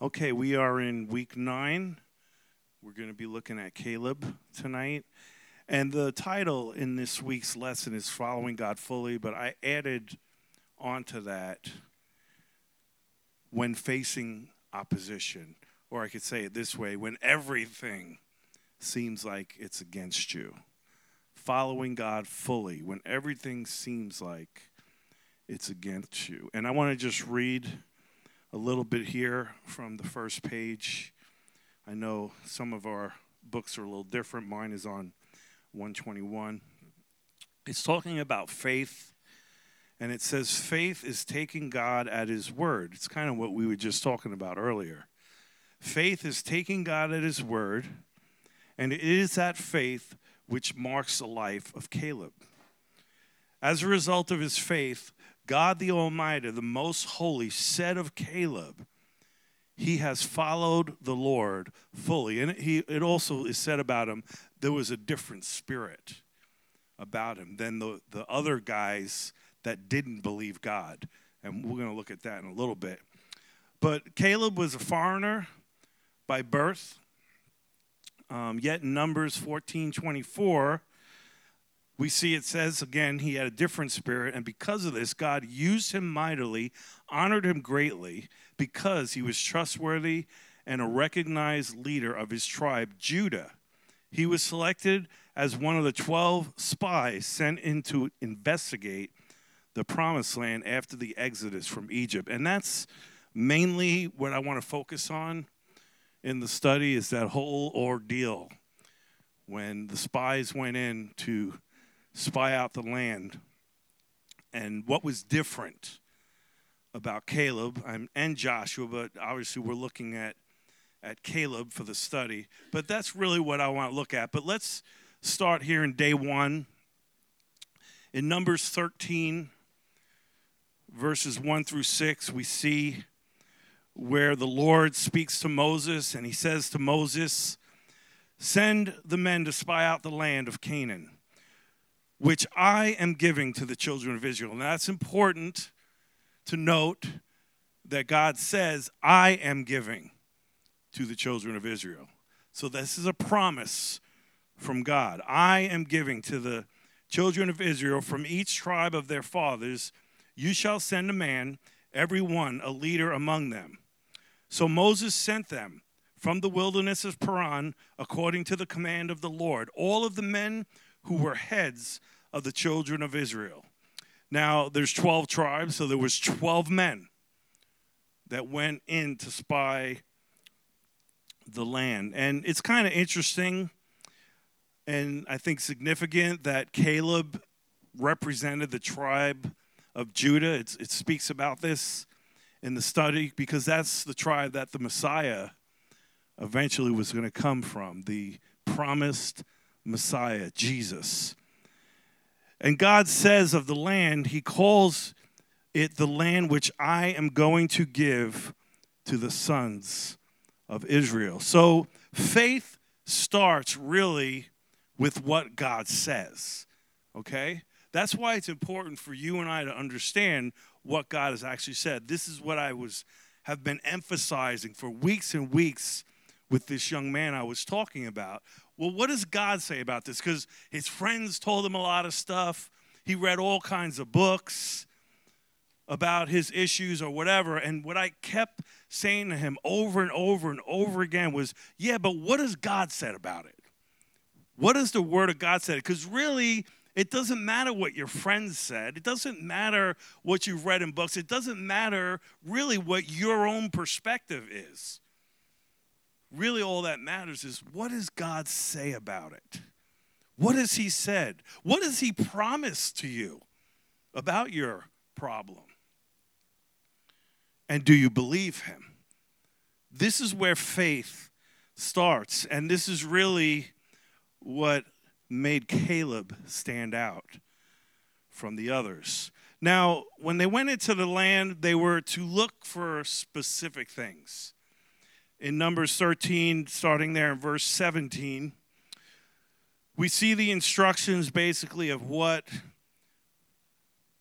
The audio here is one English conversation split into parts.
Okay, we are in week 9. We're going to be looking at Caleb tonight. And the title in this week's lesson is Following God Fully, but I added onto that, when facing opposition. Or I could say it this way, when everything seems like it's against you. Following God fully, when everything seems like it's against you. And I want to just read a little bit here from the first page. I know some of our books are a little different. Mine is on 121. It's talking about faith, and it says faith is taking God at his word. It's kind of what we were just talking about earlier. Faith is taking God at his word, and it is that faith which marks the life of Caleb. As a result of his faith, God the Almighty, the Most Holy, said of Caleb, he has followed the Lord fully. And it also is said about him, there was a different spirit about him than the other guys that didn't believe God. And we're going to look at that in a little bit. But Caleb was a foreigner by birth. Yet in Numbers 14:24, we see it says, again, he had a different spirit, and because of this, God used him mightily, honored him greatly, because he was trustworthy and a recognized leader of his tribe, Judah. He was selected as one of the 12 spies sent in to investigate the promised land after the exodus from Egypt. And that's mainly what I want to focus on in the study, is that whole ordeal when the spies went in to spy out the land, and what was different about Caleb and Joshua, but obviously we're looking at Caleb for the study. But that's really what I want to look at. But let's start here in day 1. In Numbers 13, verses 1 through 6, we see where the Lord speaks to Moses, and he says to Moses, "Send the men to spy out the land of Canaan, which I am giving to the children of Israel." Now, that's important to note that God says, I am giving to the children of Israel. So this is a promise from God. I am giving to the children of Israel from each tribe of their fathers. You shall send a man, every one a leader among them. So Moses sent them from the wilderness of Paran, according to the command of the Lord, all of the men who were heads of the children of Israel. Now, there's 12 tribes, so there was 12 men that went in to spy the land. And it's kind of interesting and I think significant that Caleb represented the tribe of Judah. It speaks about this in the study because that's the tribe that the Messiah eventually was going to come from, the promised Messiah, Jesus. And God says of the land, he calls it the land which I am going to give to the sons of Israel. So faith starts really with what God says, okay? That's why it's important for you and I to understand what God has actually said. This is what I have been emphasizing for weeks and weeks with this young man I was talking about. Well, what does God say about this? Because his friends told him a lot of stuff. He read all kinds of books about his issues or whatever. And what I kept saying to him over and over and over again was, yeah, but what has God said about it? What has the Word of God said? Because really, it doesn't matter what your friends said. It doesn't matter what you've read in books. It doesn't matter really what your own perspective is. Really, all that matters is, what does God say about it? What has he said? What has he promised to you about your problem? And do you believe him? This is where faith starts, and this is really what made Caleb stand out from the others. Now, when they went into the land, they were to look for specific things. In Numbers 13, starting there in verse 17, we see the instructions basically of what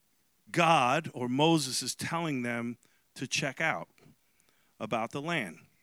God or Moses is telling them to check out about the land.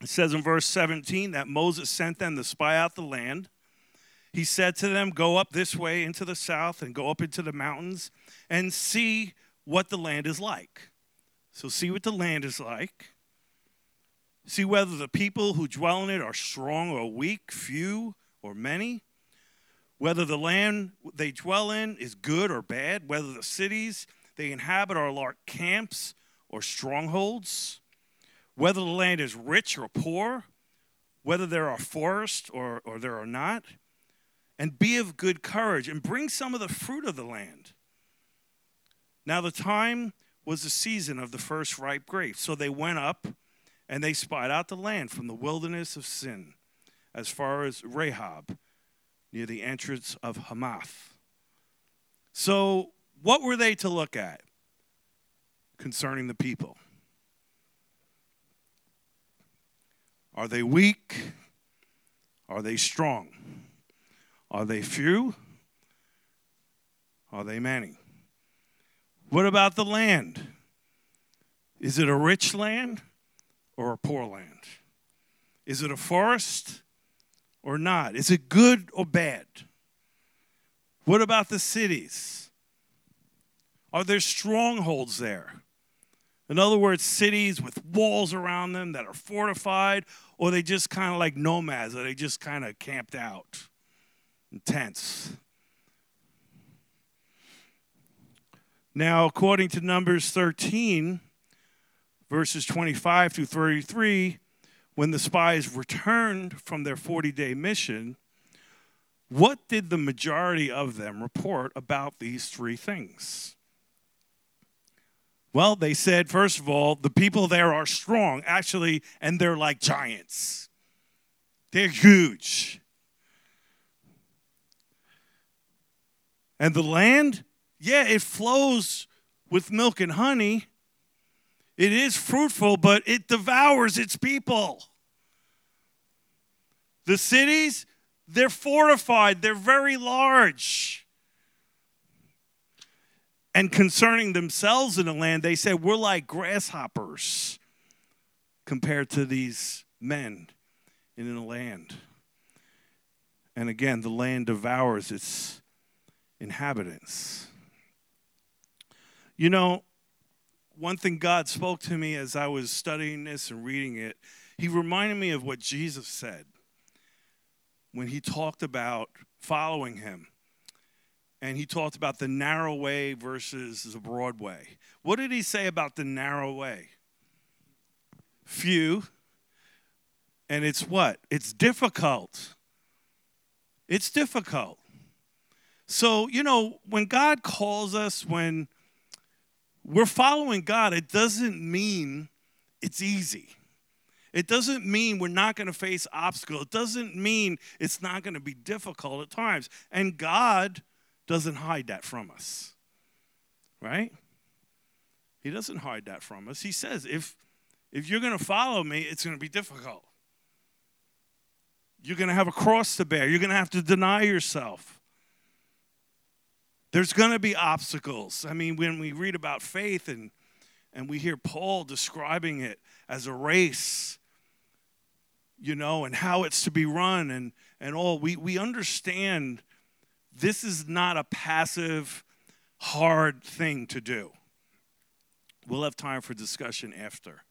It says in verse 17 that Moses sent them to spy out the land. He said to them, go up this way into the south and go up into the mountains and see what the land is like. So see what the land is like. See whether the people who dwell in it are strong or weak, few or many. Whether the land they dwell in is good or bad. Whether the cities they inhabit are like camps or strongholds. Whether the land is rich or poor. Whether there are forests or there are not. And be of good courage and bring some of the fruit of the land. Now the time was the season of the first ripe grapes. So they went up and they spied out the land from the wilderness of Sin as far as Rahab, near the entrance of Hamath. So what were they to look at concerning the people? Are they weak? Are they strong? Are they few? Are they many? What about the land? Is it a rich land or a poor land? Is it a forest or not? Is it good or bad? What about the cities? Are there strongholds there? In other words, cities with walls around them that are fortified, or they just kind of like nomads, or they just kind of camped out in tents? Now, according to Numbers 13, verses 25 through 33, when the spies returned from their 40-day mission, what did the majority of them report about these three things? Well, they said, first of all, the people there are strong, actually, and they're like giants. They're huge. And the land, yeah, it flows with milk and honey. It is fruitful, but it devours its people. The cities, they're fortified. They're very large. And concerning themselves in the land, they said, we're like grasshoppers compared to these men in the land. And again, the land devours its inhabitants. You know, one thing God spoke to me as I was studying this and reading it, he reminded me of what Jesus said when he talked about following him. And he talked about the narrow way versus the broad way. What did he say about the narrow way? Few. And it's what? It's difficult. It's difficult. So, you know, when God calls us, when we're following God, it doesn't mean it's easy. It doesn't mean we're not going to face obstacles. It doesn't mean it's not going to be difficult at times. And God doesn't hide that from us, right? He doesn't hide that from us. He says, if you're going to follow me, it's going to be difficult. You're going to have a cross to bear. You're going to have to deny yourself. There's going to be obstacles. I mean, when we read about faith and we hear Paul describing it as a race, you know, and how it's to be run and all, we understand this is not a passive, hard thing to do. We'll have time for discussion after.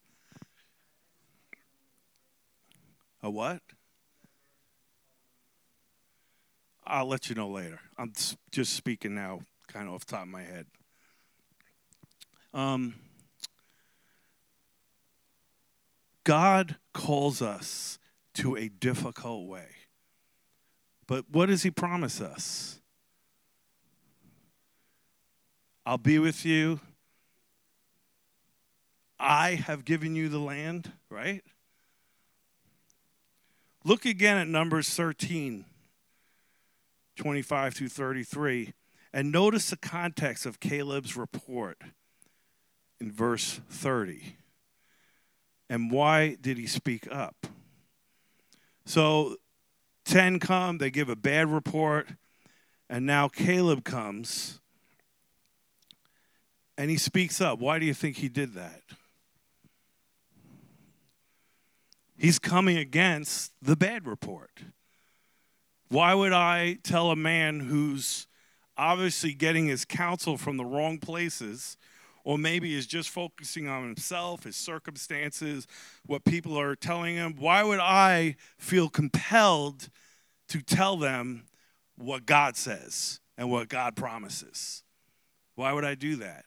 A what? I'll let you know later. I'm just speaking now, kind of off the top of my head. God calls us to a difficult way. But what does he promise us? I'll be with you. I have given you the land, right? Look again at Numbers 13, 25 through 33, and notice the context of Caleb's report in verse 30. And why did he speak up? So 10 come, they give a bad report, and now Caleb comes, and he speaks up. Why do you think he did that? He's coming against the bad report. Why would I tell a man who's obviously getting his counsel from the wrong places, or maybe is just focusing on himself, his circumstances, what people are telling him? Why would I feel compelled to tell them what God says and what God promises? Why would I do that?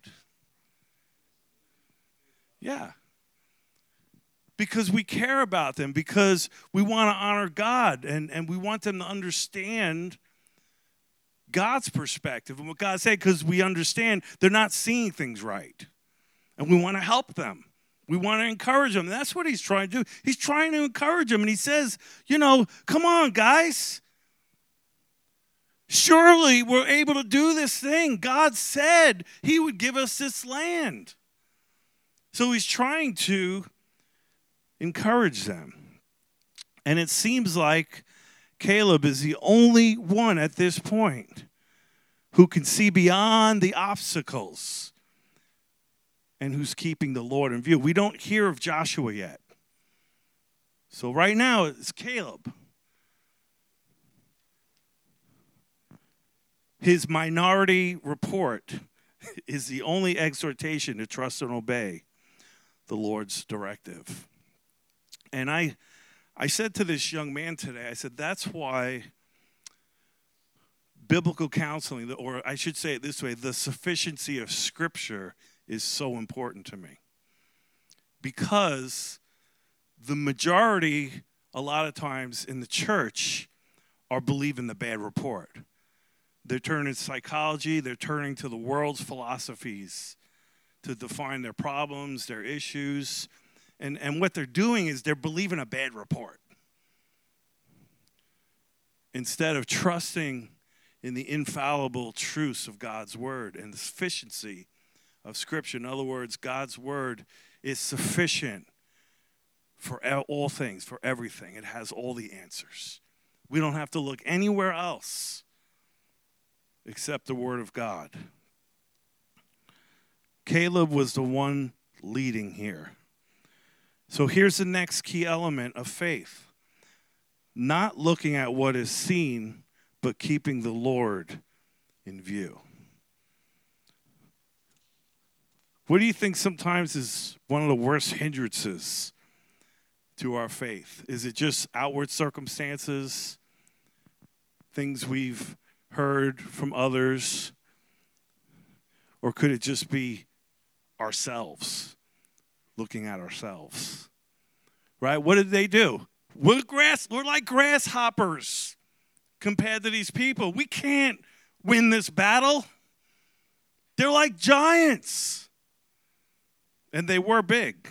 Yeah. Because we care about them, because we want to honor God, and we want them to understand God's perspective and what God said, because we understand they're not seeing things right. And we want to help them. We want to encourage them. And that's what he's trying to do. He's trying to encourage them. And he says, come on, guys. Surely we're able to do this thing. God said he would give us this land. So he's trying to encourage them. And it seems like Caleb is the only one at this point who can see beyond the obstacles and who's keeping the Lord in view. We don't hear of Joshua yet. So right now it's Caleb. His minority report is the only exhortation to trust and obey the Lord's directive. And I said to this young man today, I said, that's why biblical counseling, or I should say it this way, the sufficiency of Scripture is so important to me. Because the majority, a lot of times in the church, are believing the bad report. They're turning to psychology, they're turning to the world's philosophies to define their problems, their issues. And what they're doing is they're believing a bad report, instead of trusting in the infallible truths of God's word and the sufficiency of Scripture. In other words, God's word is sufficient for all things, for everything. It has all the answers. We don't have to look anywhere else except the word of God. Caleb was the one leading here. So here's the next key element of faith. Not looking at what is seen, but keeping the Lord in view. What do you think sometimes is one of the worst hindrances to our faith? Is it just outward circumstances, things we've heard from others? Or could it just be ourselves, looking at ourselves? Right? What did they do? We're like grasshoppers compared to these people. We can't win this battle. They're like giants. And they were big.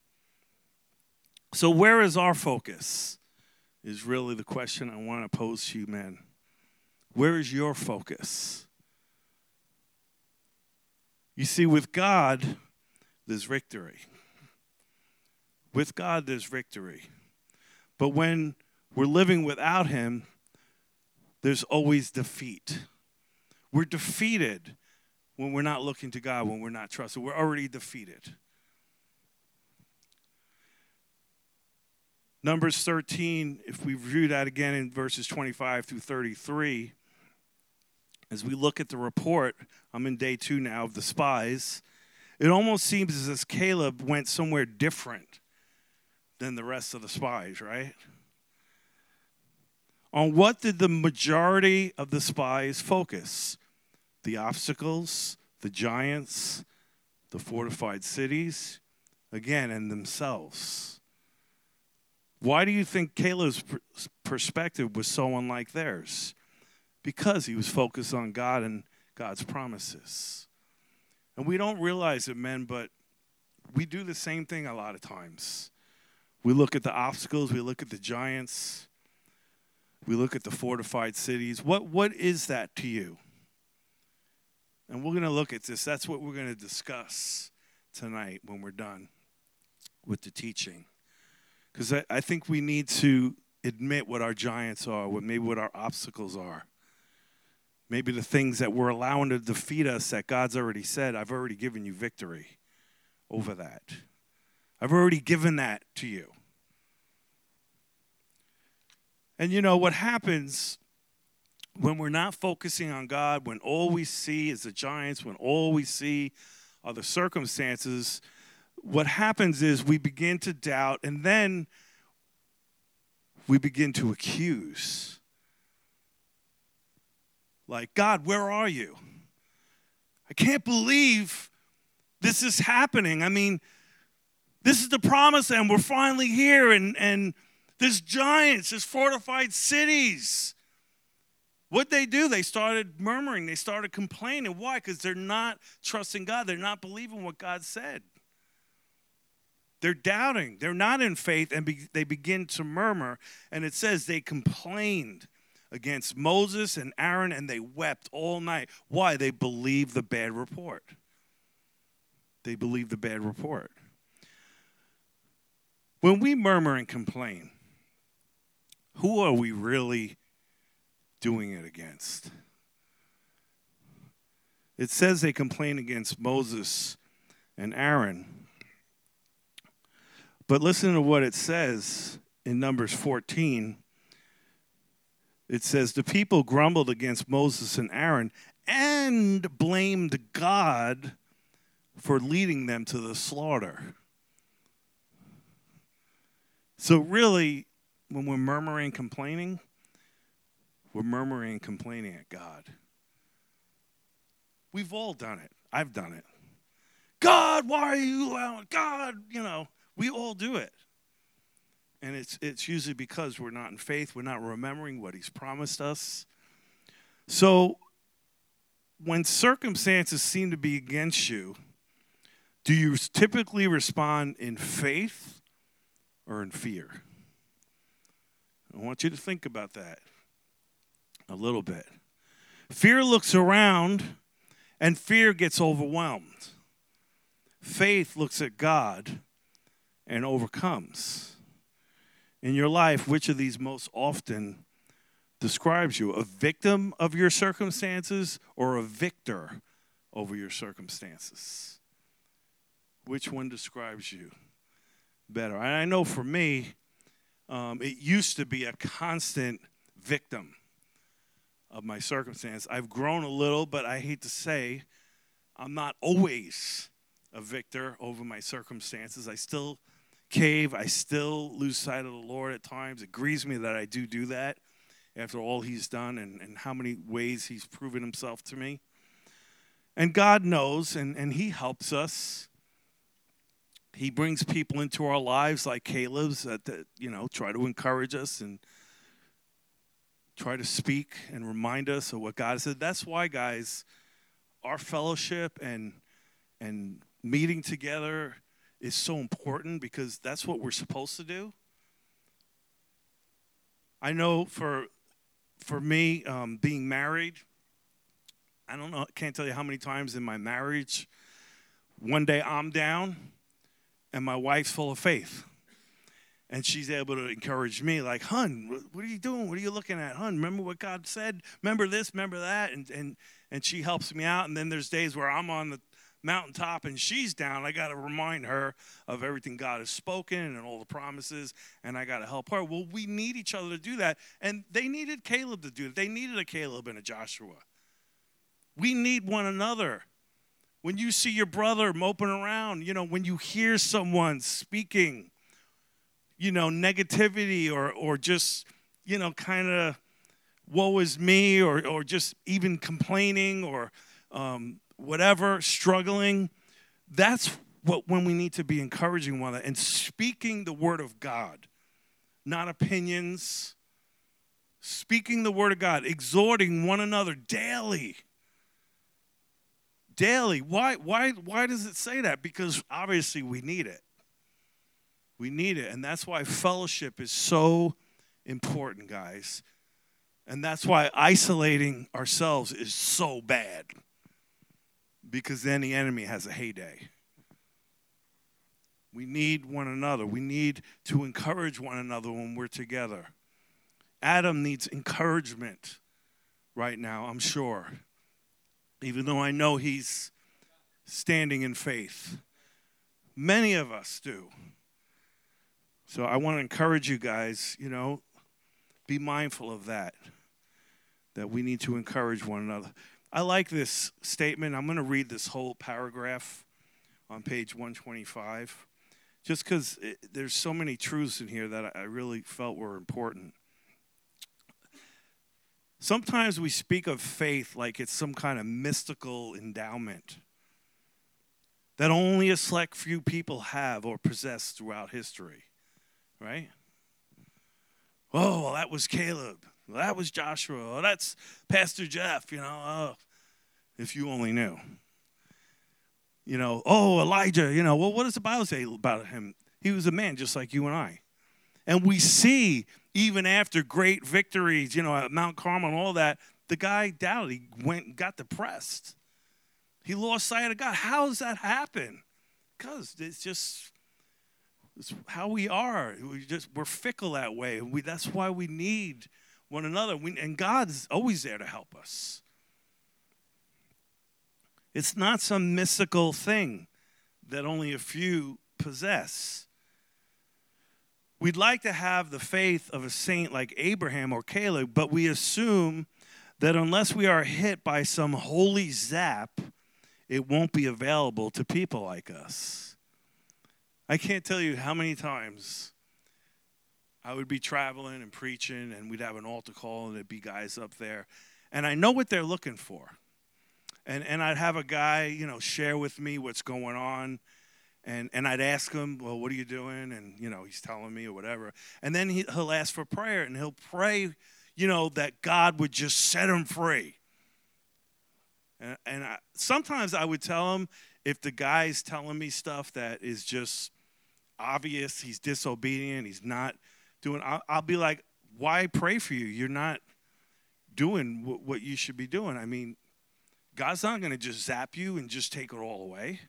So where is our focus? Is really the question I want to pose to you, men. Where is your focus? You see, with God, there's victory. With God, there's victory. But when we're living without him, there's always defeat. We're defeated when we're not looking to God, when we're not trusting. We're already defeated. Numbers 13, if we review that again in verses 25 through 33, as we look at the report, I'm in day 2 now of the spies, it almost seems as if Caleb went somewhere different than the rest of the spies, right? On what did the majority of the spies focus? The obstacles, the giants, the fortified cities, again, and themselves. Why do you think Caleb's perspective was so unlike theirs? Because he was focused on God and God's promises. And we don't realize it, men, but we do the same thing a lot of times. We look at the obstacles, we look at the giants, we look at the fortified cities. What is that to you? And we're going to look at this. That's what we're going to discuss tonight when we're done with the teaching. Because I think we need to admit what our giants are, what our obstacles are. Maybe the things that we're allowing to defeat us that God's already said, I've already given you victory over that. I've already given that to you. And you know what happens when we're not focusing on God, when all we see is the giants, when all we see are the circumstances, what happens is we begin to doubt, and then we begin to accuse. Like, God, where are you? I can't believe this is happening. I mean, this is the promised land. We're finally here, and there's giants, there's fortified cities. What'd they do? They started murmuring. They started complaining. Why? Because they're not trusting God. They're not believing what God said. They're doubting. They're not in faith, and they begin to murmur. And it says they complained against Moses and Aaron, and they wept all night. Why? They believed the bad report. They believed the bad report. When we murmur and complain, who are we really doing it against? It says they complain against Moses and Aaron. But listen to what it says in Numbers 14. It says, the people grumbled against Moses and Aaron and blamed God for leading them to the slaughter. So really, when we're murmuring and complaining, we're murmuring and complaining at God. We've all done it. I've done it. God, why are you allowing? God, we all do it. And it's usually because we're not in faith. We're not remembering what he's promised us. So when circumstances seem to be against you, do you typically respond in faith or in fear? I want you to think about that a little bit. Fear looks around and fear gets overwhelmed. Faith looks at God and overcomes. In your life, which of these most often describes you? A victim of your circumstances or a victor over your circumstances? Which one describes you better? And I know for me, it used to be a constant victim of my circumstance. I've grown a little, but I hate to say, I'm not always a victor over my circumstances. I still cave. I still lose sight of the Lord at times. It grieves me that I do that after all he's done and how many ways he's proven himself to me. And God knows, and he helps us. He brings people into our lives like Caleb's that try to encourage us and try to speak and remind us of what God said. That's why, guys, our fellowship and meeting together is so important, because that's what we're supposed to do. I know for me, being married, I can't tell you how many times in my marriage, one day I'm down and my wife's full of faith. And she's able to encourage me, like, "Hun, what are you doing? What are you looking at? Hun, remember what God said? Remember this, remember that?" And she helps me out. And then there's days where I'm on the mountaintop and she's down. I got to remind her of everything God has spoken and all the promises, and I got to help her. Well, we need each other to do that. And they needed Caleb to do it. They needed a Caleb and a Joshua. We need one another. When you see your brother moping around, when you hear someone speaking, negativity or just, kind of woe is me or just even complaining or whatever, struggling, that's when we need to be encouraging one another and speaking the word of God, not opinions, speaking the word of God, exhorting one another daily. Daily. Why does it say that? Because obviously we need it. We need it. And that's why fellowship is so important, guys. And that's why isolating ourselves is so bad. Because then the enemy has a heyday. We need one another. We need to encourage one another when we're together. Adam needs encouragement right now, I'm sure. Even though I know he's standing in faith. Many of us do. So I want to encourage you guys, be mindful of that we need to encourage one another. I like this statement. I'm going to read this whole paragraph on page 125, just because there's so many truths in here that I really felt were important. Sometimes we speak of faith like it's some kind of mystical endowment that only a select few people have or possess throughout history, right? Oh, well, that was Caleb. Well, that was Joshua. Well, that's Pastor Jeff, Oh, if you only knew. Oh, Elijah, well, what does the Bible say about him? He was a man just like you and I. And we see, even after great victories, at Mount Carmel and all that, the guy doubted. He went and got depressed. He lost sight of God. How does that happen? Because it's how we are. We're fickle that way. That's why we need one another. And God's always there to help us. It's not some mystical thing that only a few possess. We'd like to have the faith of a saint like Abraham or Caleb, but we assume that unless we are hit by some holy zap, it won't be available to people like us. I can't tell you how many times I would be traveling and preaching, and we'd have an altar call, and there'd be guys up there. And I know what they're looking for. And I'd have a guy, share with me what's going on. And I'd ask him, well, what are you doing? And, he's telling me or whatever. And then he'll ask for prayer, and he'll pray, that God would just set him free. And sometimes I would tell him, if the guy's telling me stuff that is just obvious, he's disobedient, he's not doing, I'll be like, why pray for you? You're not doing what you should be doing. I mean, God's not going to just zap you and just take it all away.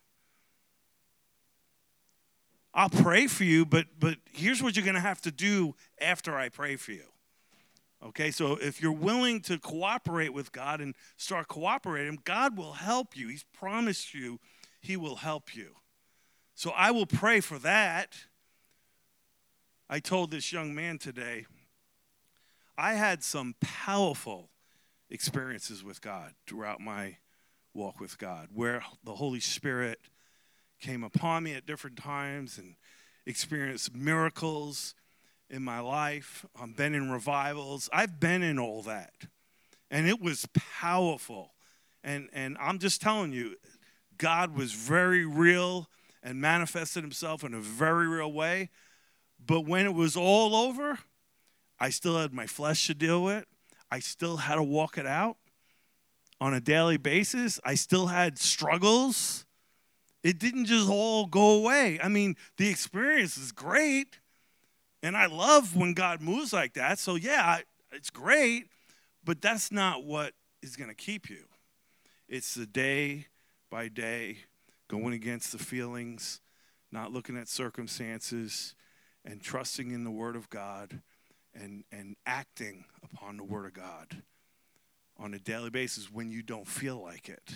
I'll pray for you, but here's what you're going to have to do after I pray for you. Okay, so if you're willing to cooperate with God and start cooperating, God will help you. He's promised you He will help you. So I will pray for that. I told this young man today, I had some powerful experiences with God throughout my walk with God, where the Holy Spirit came upon me at different times and experienced miracles in my life. I've been in revivals. I've been in all that. And it was powerful. And I'm just telling you, God was very real and manifested himself in a very real way. But when it was all over, I still had my flesh to deal with. I still had to walk it out on a daily basis. I still had struggles. It didn't just all go away. I mean, the experience is great, and I love when God moves like that. So, yeah, it's great, but that's not what is going to keep you. It's the day by day, going against the feelings, not looking at circumstances, and trusting in the Word of God and acting upon the Word of God on a daily basis when you don't feel like it.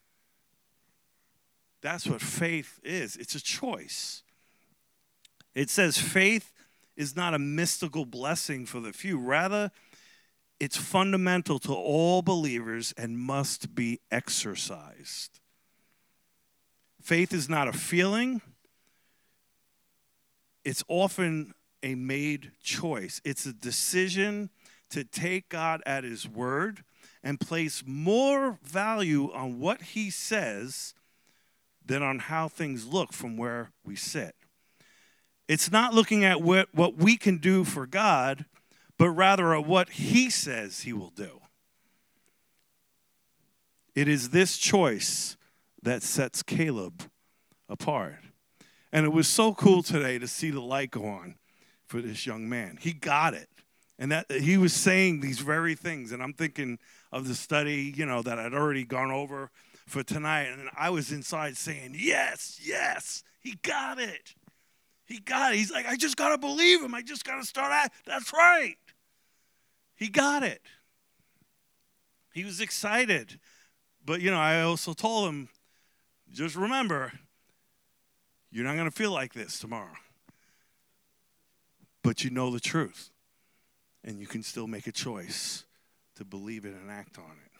That's what faith is. It's a choice. It says faith is not a mystical blessing for the few. Rather, it's fundamental to all believers and must be exercised. Faith is not a feeling. It's often a made choice. It's a decision to take God at his word and place more value on what he says than on how things look from where we sit. It's not looking at what we can do for God, but rather at what he says he will do. It is this choice that sets Caleb apart. And it was so cool today to see the light go on for this young man. He got it. And that he was saying these very things. And I'm thinking of the study, that I'd already gone over for tonight. And I was inside saying, yes, he got it. He got it. He's like, I just got to believe him. I just got to start out. That's right. He got it. He was excited. But, I also told him, just remember, you're not going to feel like this tomorrow. But you know the truth. And you can still make a choice to believe it and act on it.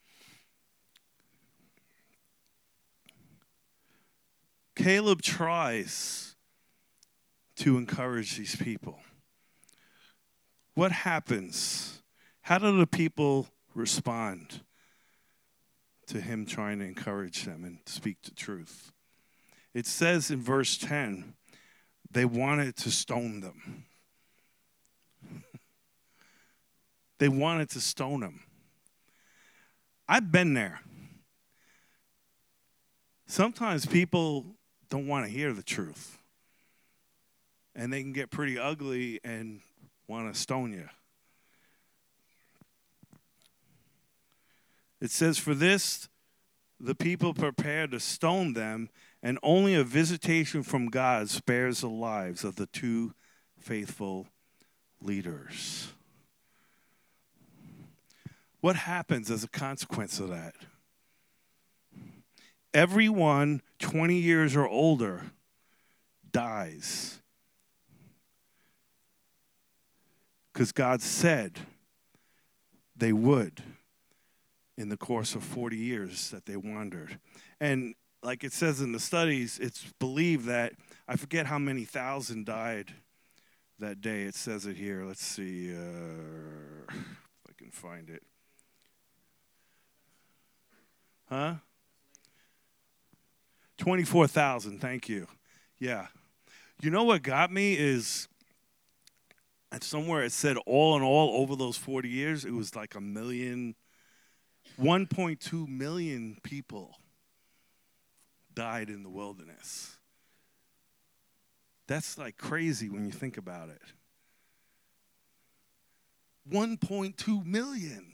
Caleb tries to encourage these people. What happens? How do the people respond to him trying to encourage them and speak the truth? It says in verse 10, they wanted to stone them. They wanted to stone him. I've been there. Sometimes people don't want to hear the truth. And they can get pretty ugly and want to stone you. It says, for this, the people prepared to stone them, and only a visitation from God spares the lives of the two faithful leaders. What happens as a consequence of that? Everyone 20 years or older dies. Because God said they would in the course of 40 years that they wandered. And like it says in the studies, it's believed that, I forget how many thousand died that day. It says it here. Let's see if I can find it. 24,000, thank you. Yeah. You know what got me is, and somewhere it said all in all over those 40 years, it was like 1.2 million people died in the wilderness. That's like crazy when you think about it. 1.2 million.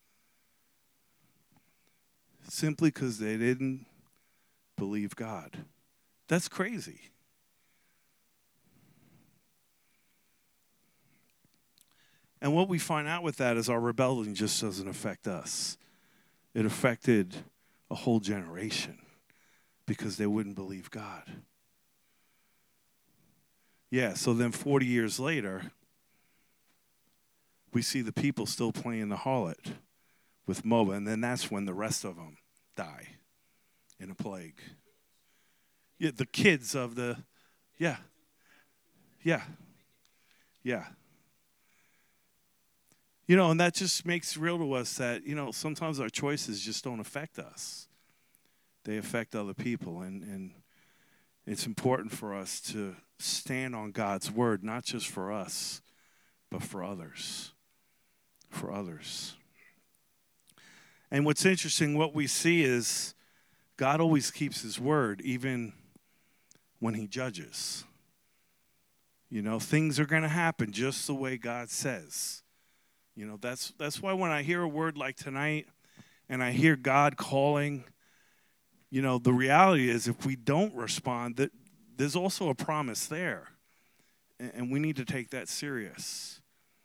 Simply because they didn't believe God. That's crazy. And what we find out with that is our rebellion just doesn't affect us. It affected a whole generation because they wouldn't believe God. Yeah, so then 40 years later, we see the people still playing the harlot with Moab, and then that's when the rest of them die in a plague. Yeah, the kids of the, yeah. You know, and that just makes real to us that, you know, sometimes our choices just don't affect us. They affect other people, and it's important for us to stand on God's word, not just for us, but for others. For others. And what's interesting, what we see is God always keeps his word, even when he judges. You know, things are going to happen just the way God says. You know, that's why when I hear a word like tonight and I hear God calling, you know, the reality is if we don't respond, that there's also a promise there. And we need to take that serious.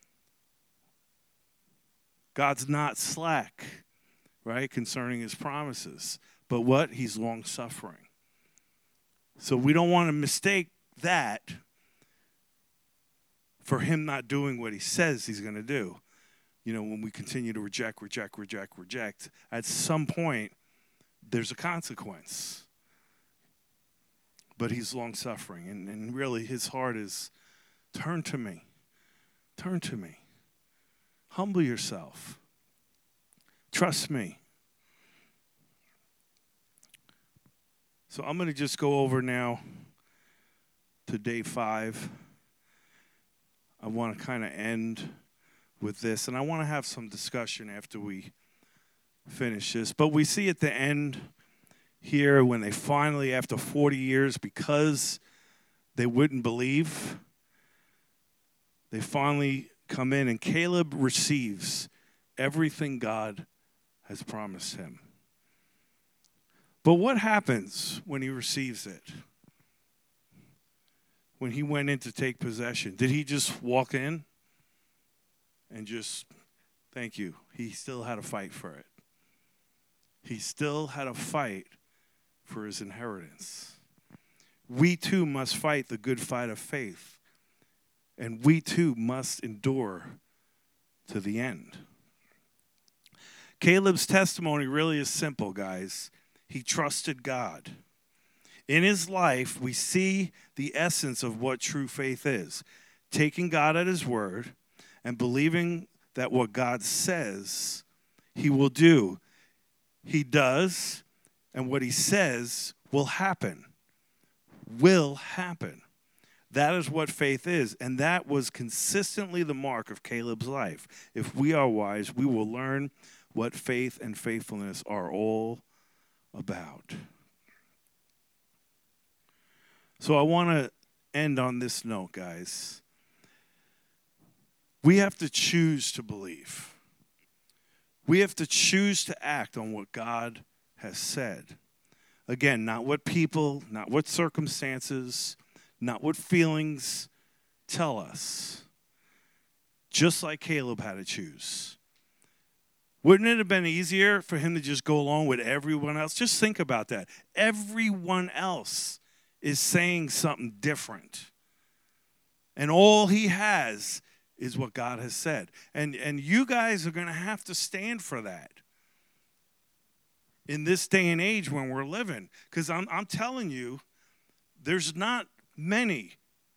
God's not slack, right, concerning his promises. But what? He's long-suffering. So we don't want to mistake that for him not doing what he says he's going to do. You know, when we continue to reject, at some point, there's a consequence. But he's long-suffering. And really, his heart is, turn to me. Turn to me. Humble yourself. Trust me. So I'm going to just go over now to day 5. I want to kind of end with this, and I want to have some discussion after we finish this. But we see at the end here when they finally, after 40 years, because they wouldn't believe, they finally come in, and Caleb receives everything God has promised him. But what happens when he receives it? When he went in to take possession, did he just walk in and just, thank you? He still had to fight for it. He still had to fight for his inheritance. We too must fight the good fight of faith. And we too must endure to the end. Caleb's testimony really is simple, guys. He trusted God. In his life, we see the essence of what true faith is. Taking God at his word and believing that what God says he will do, he does, and what he says will happen. Will happen. That is what faith is, and that was consistently the mark of Caleb's life. If we are wise, we will learn what faith and faithfulness are all about. So I want to end on this note, guys. We have to choose to believe. We have to choose to act on what God has said. Again, not what people, not what circumstances, not what feelings tell us. Just like Caleb had to choose. Wouldn't it have been easier for him to just go along with everyone else? Just think about that. Everyone else is saying something different. And all he has is what God has said. And you guys are going to have to stand for that in this day and age when we're living. Because I'm telling you, there's not many.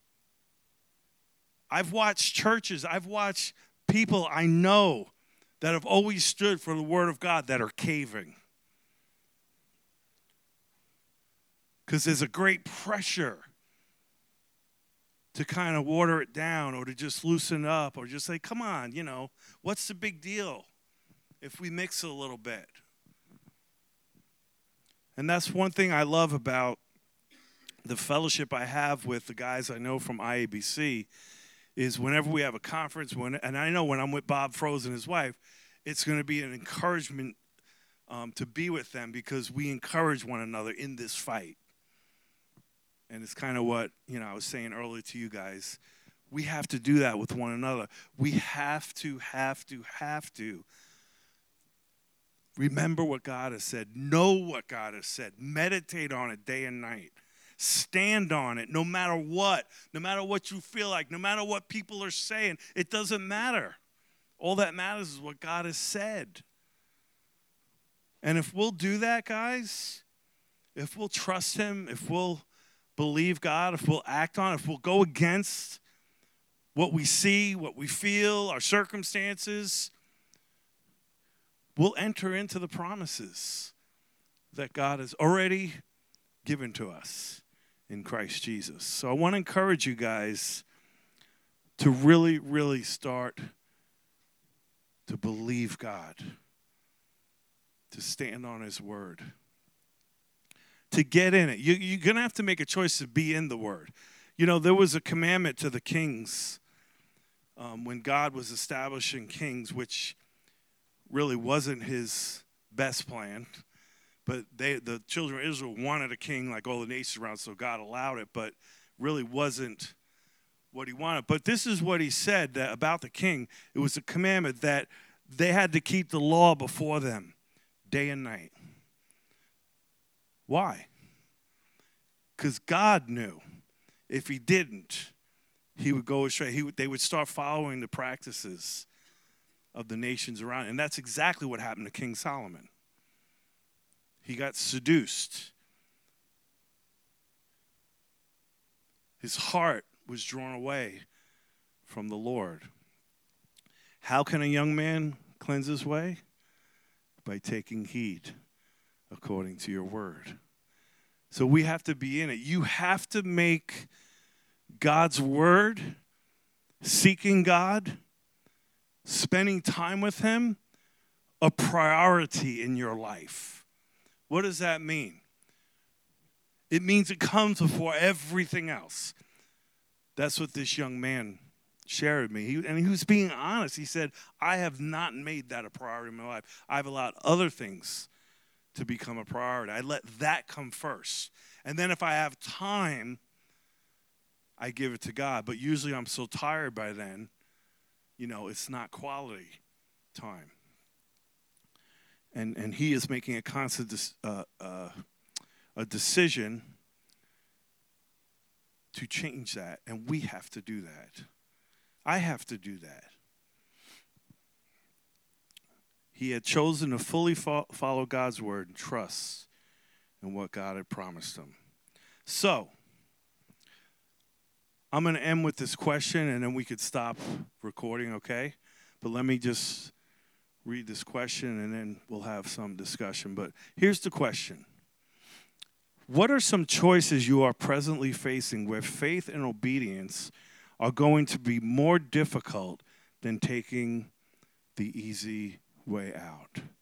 I've watched churches, I've watched people I know that have always stood for the word of God that are caving. Because there's a great pressure to kind of water it down or to just loosen up or just say, come on, what's the big deal if we mix it a little bit? And that's one thing I love about the fellowship I have with the guys I know from IABC is whenever we have a conference, and I know when I'm with Bob Froese and his wife, it's going to be an encouragement to be with them because we encourage one another in this fight. And it's kind of what, I was saying earlier to you guys. We have to do that with one another. We have to remember what God has said. Know what God has said. Meditate on it day and night. Stand on it no matter what. No matter what you feel like. No matter what people are saying. It doesn't matter. All that matters is what God has said. And if we'll do that, guys, if we'll trust him, if we'll believe God, if we'll act on it, if we'll go against what we see, what we feel, our circumstances, we'll enter into the promises that God has already given to us in Christ Jesus. So I want to encourage you guys to really, really start to believe God, to stand on his word, to get in it. You're going to have to make a choice to be in the word. There was a commandment to the kings when God was establishing kings, which really wasn't his best plan. But the children of Israel wanted a king like all the nations around, so God allowed it, but really wasn't what he wanted. But this is what he said about the king. It was a commandment that they had to keep the law before them day and night. Why? Because God knew if he didn't, he would go astray. They would start following the practices of the nations around. And that's exactly what happened to King Solomon. He got seduced. His heart was drawn away from the Lord. How can a young man cleanse his way? By taking heed according to your word. So we have to be in it. You have to make God's word, seeking God, spending time with him, a priority in your life. What does that mean? It means it comes before everything else. That's what this young man shared with me. He was being honest. He said, I have not made that a priority in my life. I've allowed other things to become a priority. I let that come first. And then if I have time, I give it to God. But usually I'm so tired by then, it's not quality time. And he is making a constant a decision to change that. And we have to do that. I have to do that. He had chosen to fully follow God's word and trust in what God had promised him. So, I'm going to end with this question, and then we could stop recording, okay? But let me just read this question, and then we'll have some discussion. But here's the question. What are some choices you are presently facing where faith and obedience are going to be more difficult than taking the easy way out?